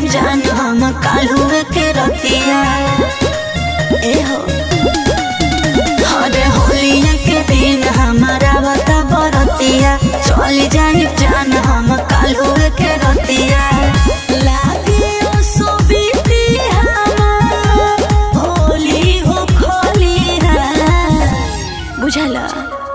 जान हम कालू के रतिया ए हो हरे होलिया के दिन हमारा बता बरतिया चल जाए जान हम कालू के रतिया लागे ओ सोबीती हमार होली हो खोली है बुझला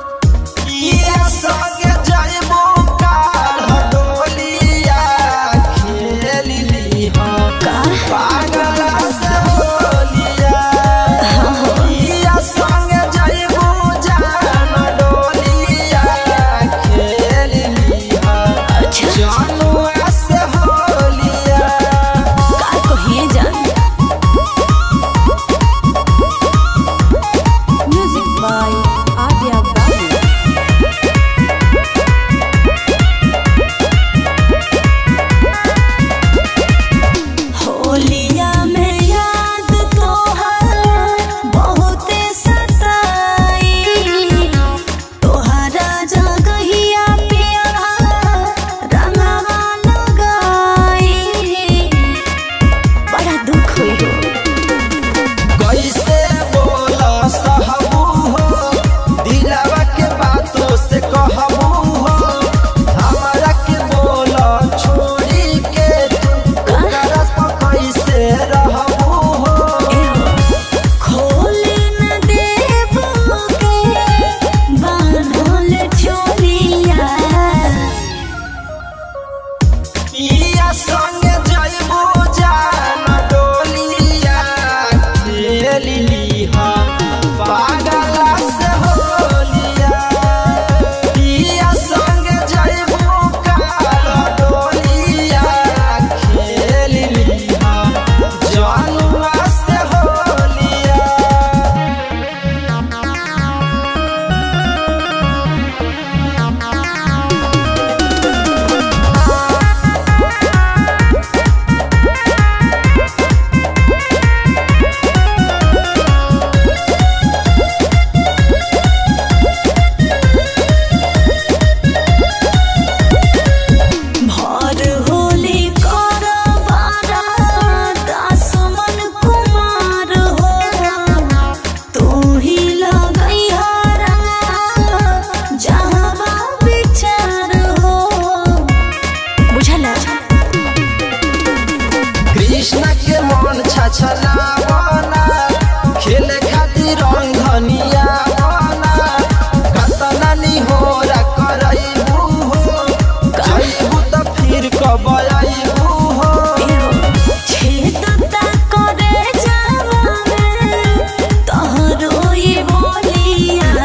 कृष्णा के मन छछलावना खेले खातिर रंग धनिया बना कतना निहोरा करइबू हो जइबू त फिर कब आइबू हो छेदता करे जावाने तोहरोई बोलिया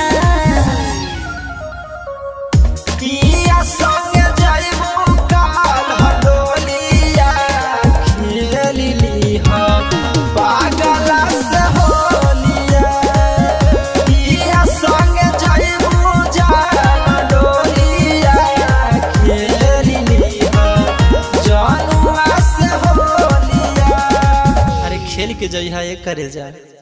पिया संग जइबू काल हडोलिया खेलिली हो पागला से होलिया पिया संग जइबू जान डोलिया खेलिली हो जानुआ से होलिया अरे खेल के जइहा करे जा।